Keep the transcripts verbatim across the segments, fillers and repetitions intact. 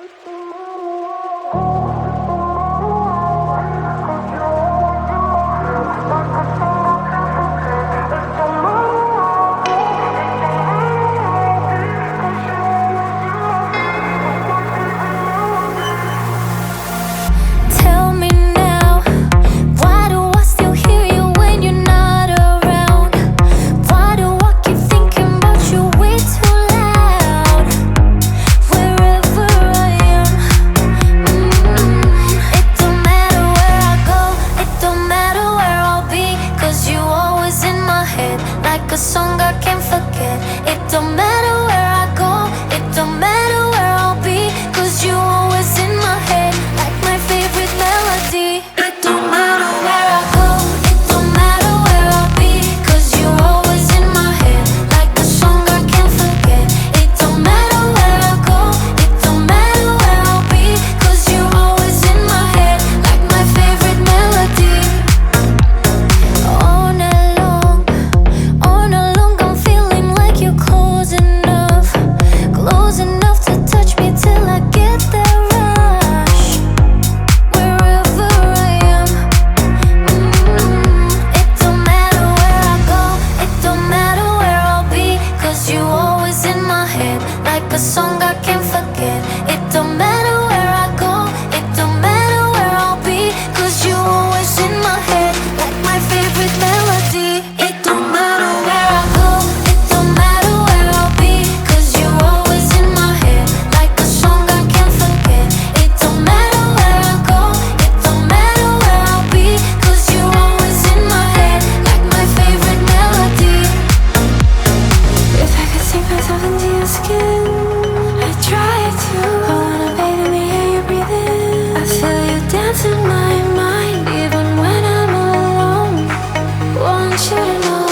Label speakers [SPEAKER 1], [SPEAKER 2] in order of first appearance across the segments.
[SPEAKER 1] A song I can't forget. It don't matter where I go, it don't matter where I'll be, 'cause you always in my head, like my favorite melody. It don't matter where I go, it don't matter where I'll be, 'cause you always in my head, like a song I can't forget. It don't matter where I go, it don't matter where I'll be, 'cause you always in my head, like my favorite melody. All night long, all night long I'm feeling like you're close enough, close enough to touch me till I get that rush. Wherever I am, mm, it don't matter where I go, it don't matter where I'll be, 'cause you always in my head, like a song I can't forget. It don't matter where I go, it don't matter where I'll be, 'cause you always in my head, like my favorite melody. It don't matter where I go, it don't matter where I'll be, 'cause you always in my head, like a song I can't forget. It don't matter where I go, it don't matter where I'll be, 'cause you always in my head, like my favorite melody. If I could sink myself into your skin, I'd try to. I wanna bathe in the air you're breathing. I feel you dance in my mind, even when I'm alone. Want you to know,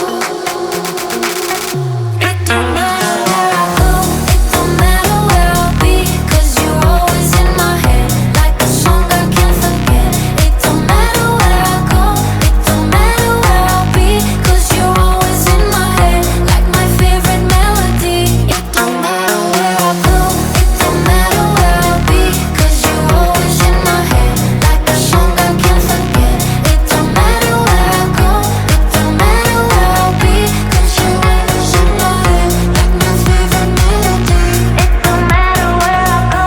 [SPEAKER 1] it don't matter where I go, it don't matter where I'll be, 'cause you always in my head, like a song I can't forget. It don't matter where I go, it don't matter where I'll be, 'cause you always in my head, like my favorite melody. It don't matter where I go, it don't matter where I'll be, 'cause you always in my head, like a song I can't forget. It don't matter where I go, it don't matter where I'll be, 'cause you always in my head, like my favorite melody. It don't matter where I go.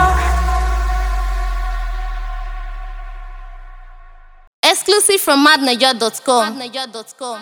[SPEAKER 2] Exclusive from madnaja dot com.